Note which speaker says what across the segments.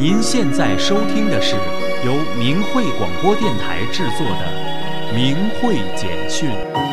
Speaker 1: 您现在收听的是由明慧广播电台制作的《明慧简讯》。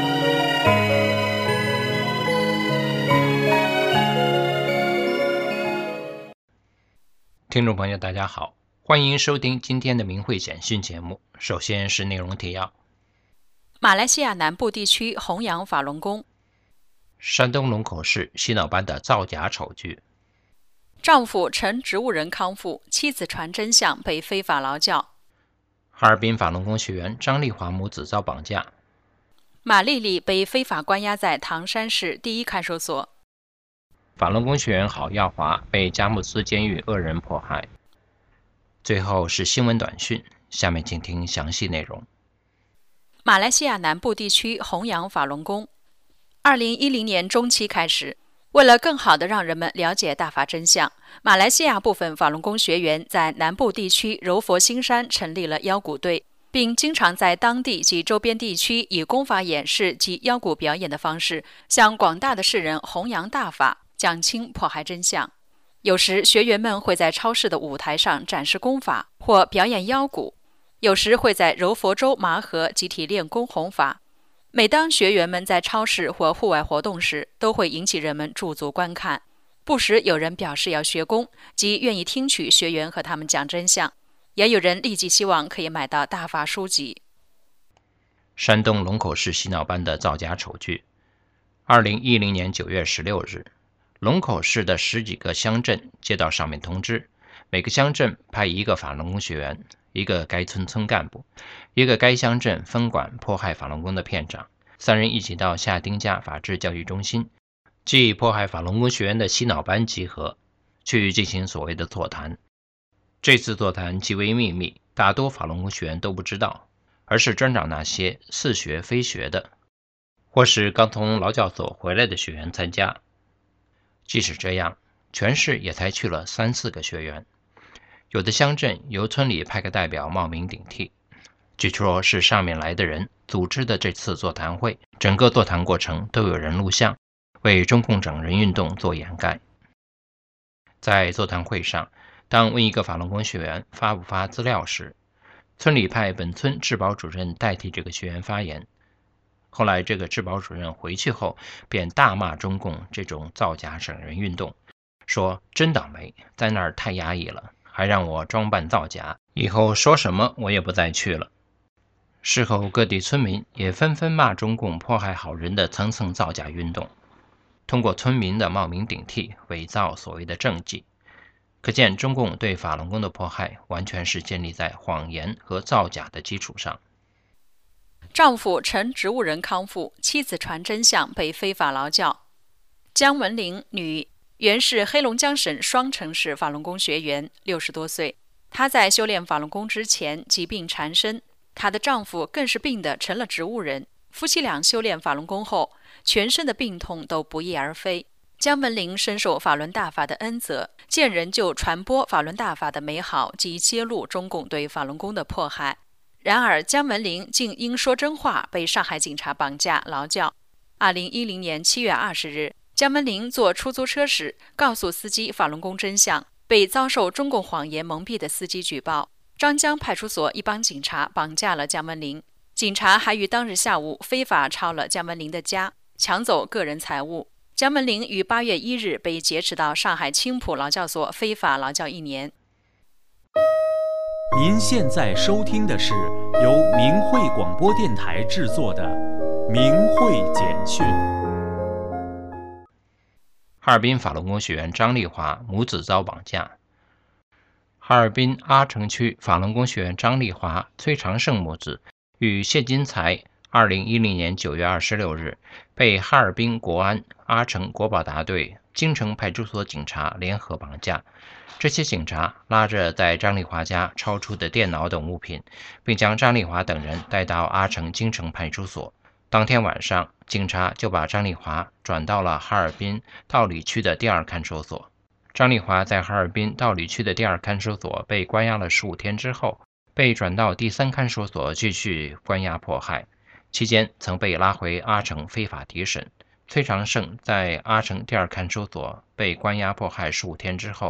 Speaker 2: 听众朋友，大家好，欢迎收听今天的明慧简讯节目。首先是内容提要：
Speaker 3: 马来西亚南部地区弘扬法轮功；
Speaker 2: 山东龙口市洗脑班的造假丑剧；
Speaker 3: 丈夫陈植物人康复，妻子传真相被非法劳教；
Speaker 2: 哈尔滨法轮功学员张丽华母子遭绑架；
Speaker 3: 马丽丽被非法关押在唐山市第一看守所；
Speaker 2: 法轮功学员郝耀华被佳木斯监狱恶人迫害。最后是新闻短讯，下面请听详细内容。
Speaker 3: 马来西亚南部地区弘扬法轮功。2010年中期开始，为了更好地让人们了解大法真相，马来西亚部分法轮功学员在南部地区柔佛新山成立了腰鼓队，并经常在当地及周边地区以功法演示及腰鼓表演的方式，向广大的世人弘扬大法，讲清迫害真相。有时学员们会在超市的舞台上展示功法或表演腰鼓，有时会在柔佛州麻河集体练功弘法。每当学员们在超市或户外活动时，都会引起人们驻足观看。不时有人表示要学功，即愿意听取学员和他们讲真相，也有人立即希望可以买到大法书籍。
Speaker 2: 山东龙口市洗脑班的造假丑剧。2010年9月16日，龙口市的10几个乡镇接到上面通知，每个乡镇派一个法轮功学员，一个该村村干部，一个该乡镇分管迫害法轮功的片长，3人一起到下丁家法治教育中心，即迫害法轮功学员的洗脑班集合，去进行所谓的座谈。这次座谈极为秘密，大多法轮功学员都不知道，而是专找那些似学非学的，或是刚从劳教所回来的学员参加。即使这样，全市也才去了3、4个学员。有的乡镇由村里派个代表冒名顶替，据说是上面来的人组织的这次座谈会，整个座谈过程都有人录像，为中共整人运动做掩盖。在座谈会上，当问一个法轮功学员发不发资料时，村里派本村治保主任代替这个学员发言。后来这个治保主任回去后便大骂中共这种造假整人运动，说真倒霉，在那儿太压抑了，还让我装扮造假，以后说什么我也不再去了。事后各地村民也纷纷骂中共迫害好人的层层造假运动，通过村民的冒名顶替伪造所谓的政绩。可见中共对法轮功的迫害完全是建立在谎言和造假的基础上。
Speaker 3: 丈夫陈植物人康复，妻子传真相被非法劳教。姜文玲，女，原是黑龙江省双城市法轮功学员，60多岁。她在修炼法轮功之前疾病缠身，她的丈夫更是病得成了植物人。夫妻俩修炼法轮功后，全身的病痛都不翼而飞。姜文玲深受法轮大法的恩泽，见人就传播法轮大法的美好及揭露中共对法轮功的迫害。然而姜文玲竟因说真话被上海警察绑架劳教。2010年7月20日，姜文玲坐出租车时告诉司机法轮功真相，被遭受中共谎言蒙蔽的司机举报。张江派出所一帮警察绑架了姜文玲，警察还于当日下午非法抄了姜文玲的家，抢走个人财物。姜文玲于8月1日被劫持到上海青浦劳教所非法劳教1年。
Speaker 1: 您现在收听的是由明慧广播电台制作的《明慧简讯》。
Speaker 2: 哈尔滨法轮功学员张丽华母子遭绑架。哈尔滨阿城区法轮功学员张丽华、崔长胜母子与谢金才2010年9月26日被哈尔滨国安阿城国保大队京城派出所警察联合绑架。这些警察拉着在张丽华家超出的电脑等物品，并将张丽华等人带到阿城京城派出所。当天晚上，警察就把张丽华转到了哈尔滨道里区的第2看守所。张丽华在哈尔滨道里区的第2看守所被关押了15天之后，被转到第3看守所继续关押迫害，期间曾被拉回阿城非法提审。崔长胜在阿城第2看守所被关押迫害15天之后，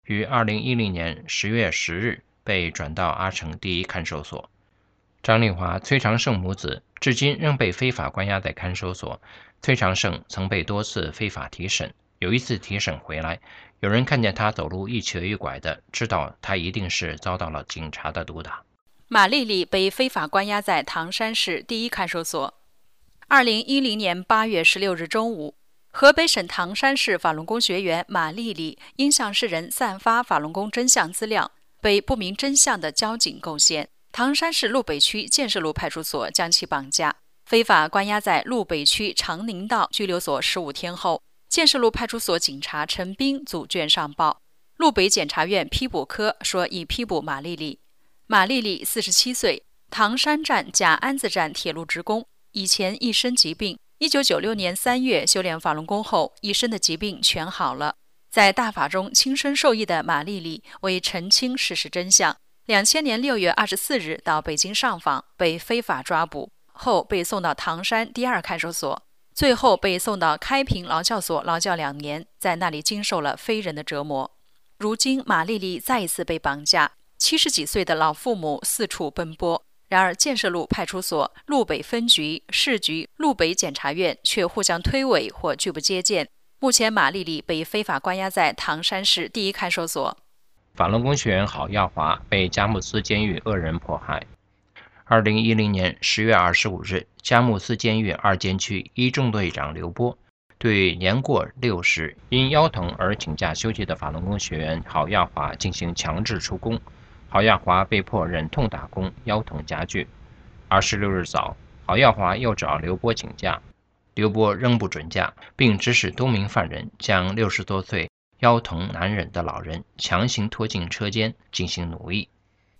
Speaker 2: 于2010年10月10日被转到阿城第一看守所。张丽华、崔长胜母子至今仍被非法关押在看守所。崔长胜曾被多次非法提审，有一次提审回来，有人看见他走路一瘸一拐的，知道他一定是遭到了警察的毒打。
Speaker 3: 马丽丽被非法关押在唐山市第一看守所。2010年8月16日中午，河北省唐山市法轮功学员马丽丽因向世人散发法轮功真相资料，被不明真相的交警构陷，唐山市路北区建设路派出所将其绑架，非法关押在路北区长宁道拘留所15天后，建设路派出所警察陈斌组卷上报，路北检察院批捕科说已批捕马丽丽。马丽丽47岁，唐山站甲安子站铁路职工，以前一身疾病，1996年3月修炼法轮功后，一身的疾病全好了。在大法中亲身受益的马丽丽为澄清事实真相，2000年6月24日到北京上访，被非法抓捕后被送到唐山第二看守所，最后被送到开平劳教所劳教2年，在那里经受了非人的折磨。如今马丽丽再一次被绑架，70几岁的老父母四处奔波，然而建设路派出所、路北分局、市局、路北检察院却互相推诿或拒不接见。目前马丽丽被非法关押在唐山市第一看守所。
Speaker 2: 法轮功学员郝耀华被佳木斯监狱恶人迫害。2010年10月25日，佳木斯监狱2监区一中队长刘波对年过60因腰疼而请假休息的法轮功学员郝耀华进行强制出宫，郝耀华被迫忍痛打工，腰疼加剧。26日早，郝耀华又找刘波请假，刘波仍不准假，并指使多名犯人将60多岁腰疼难忍的老人强行拖进车间进行奴役。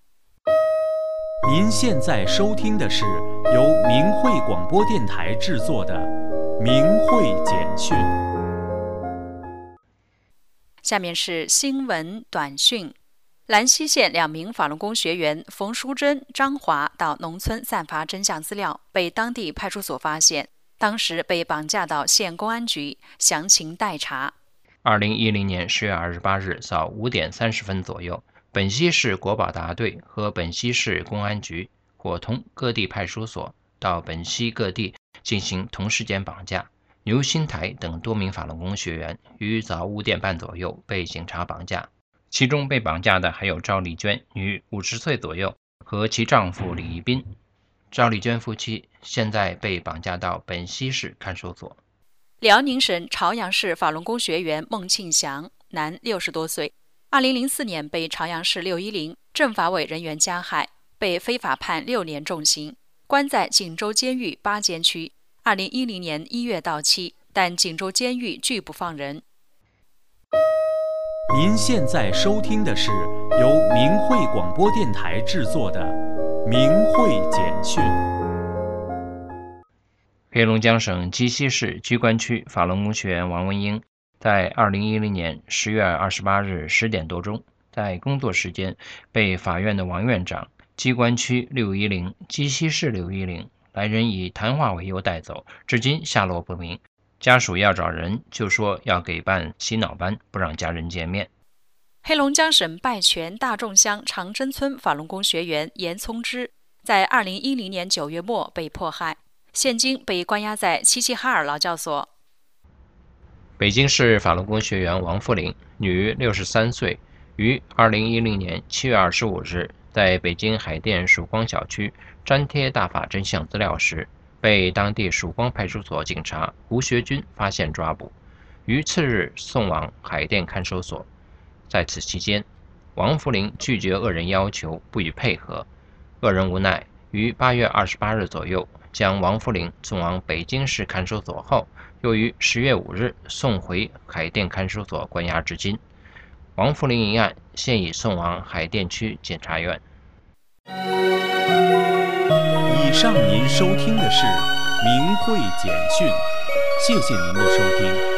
Speaker 1: 您现在收听的是由明慧广播电台制作的《明慧简讯》。
Speaker 3: 下面是新闻短讯。兰溪县2名法轮功学员冯淑珍、张华到农村散发真相资料，被当地派出所发现，当时被绑架到县公安局，详情待查。
Speaker 2: 2010年10月28日早5点30分左右，本溪市国保大队和本溪市公安局伙同各地派出所到本溪各地进行同时间绑架。牛新台等多名法轮功学员于早5点半左右被警察绑架，其中被绑架的还有赵丽娟，女50岁左右，和其丈夫李一斌。赵丽娟夫妻现在被绑架到本溪市看守所。
Speaker 3: 辽宁省朝阳市法轮功学员孟庆祥，男，60多岁，2004年被朝阳市610政法委人员加害，被非法判6年重刑，关在锦州监狱8监区，2010年1月到期，但锦州监狱拒不放人。
Speaker 1: 您现在收听的是由明慧广播电台制作的《明慧简讯》。
Speaker 2: 黑龙江省鸡西市居关区法轮功学员王文英在2010年10月28日10点多钟，在工作时间被法院的王院长、鸡关区610、鸡西市610来人以谈话为由带走，至今下落不明。家属要找人，就说要给办洗脑班，不让家人见面。
Speaker 3: 黑龙江省拜泉大众乡长征村法轮功学员严聪之在2010年9月末被迫害，现今被关押在齐齐哈尔劳教所。
Speaker 2: 北京市法轮功学员王富林，女，63岁，于2010年7月25日在北京海淀曙光小区粘贴大法真相资料时，被当地曙光派出所警察吴学军发现抓捕，于次日送往海淀看守所。在此期间，王福林拒绝恶人要求，不予配合，恶人无奈，于8月28日左右将王福林送往北京市看守所后，又于10月5日送回海淀看守所关押至今。王福林一案现已送往海淀区检察院。
Speaker 1: 以上您收听的是明慧简讯，谢谢您的收听。